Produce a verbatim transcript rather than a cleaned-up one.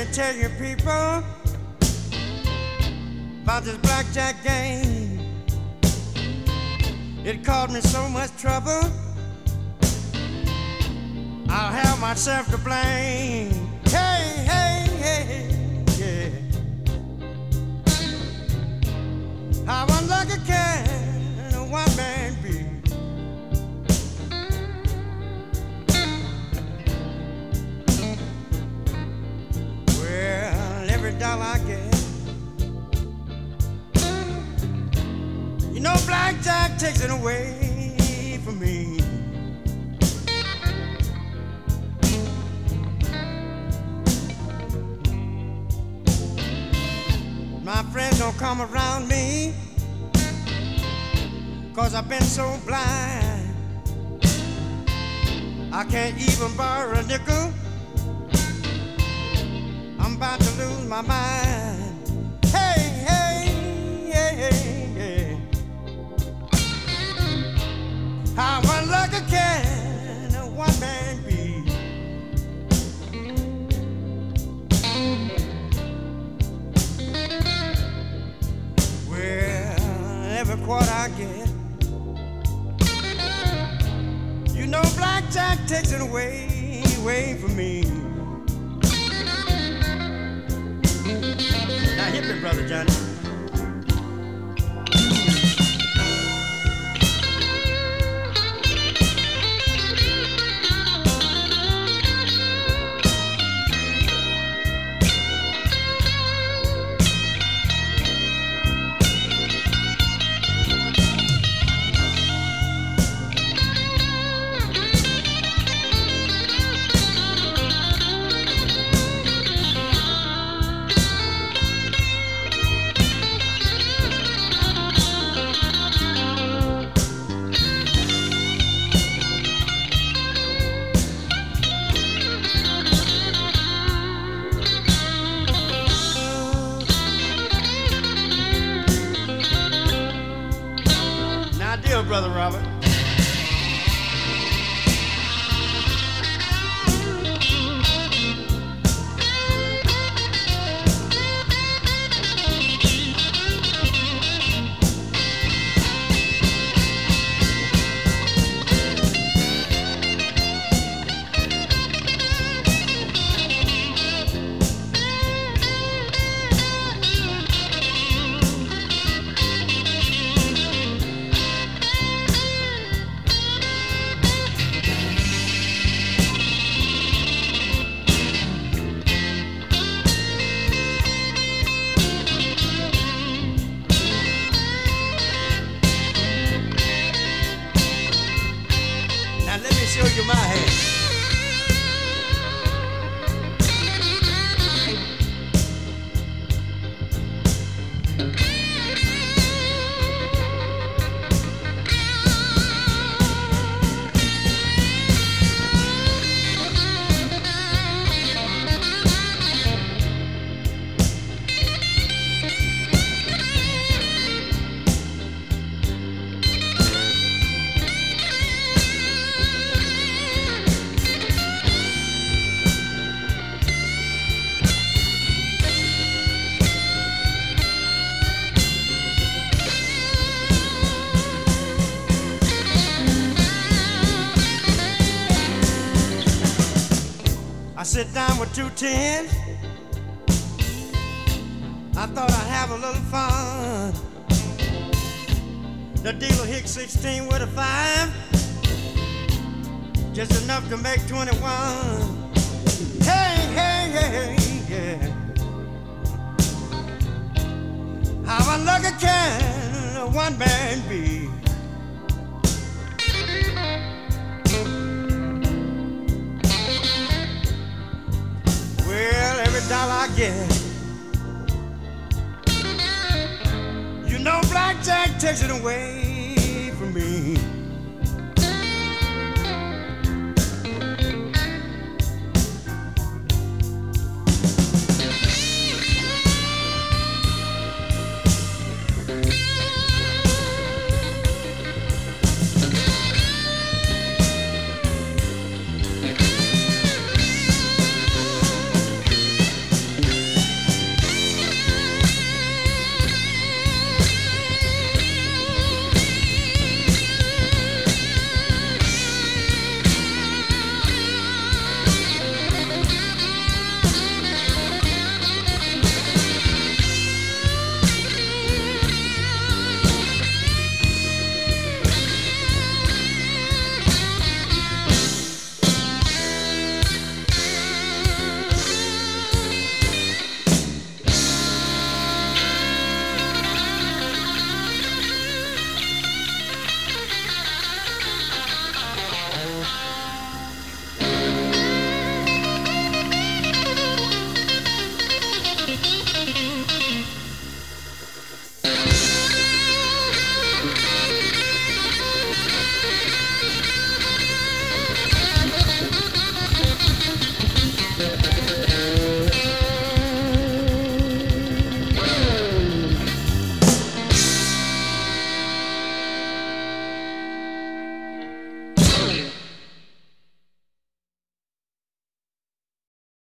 can't tell you people about this blackjack game. It caused me so much trouble. I'll have myself to blame. Hey, hey, hey, yeah. How unlucky can a one man be? Well, every dollar I get, you know, blackjack takes it away from me. My friends don't come around me 'cause I've been so blind. I can't even borrow a nickel. I'm about to lose my mind. Hey, hey, hey, hey, hey. How unlucky can a one man be? Well, every quarter I get, you know, blackjack takes it away, away from me. Now hit me, Brother Johnny. Brother Robert. Show you my hand. I sit down with two tens. I thought I'd have a little fun. The dealer hit sixteen with a five, just enough to make twenty-one. Hey, hey, hey, yeah. How unlucky can a one man be? Well, every dollar I get, you know, blackjack takes it away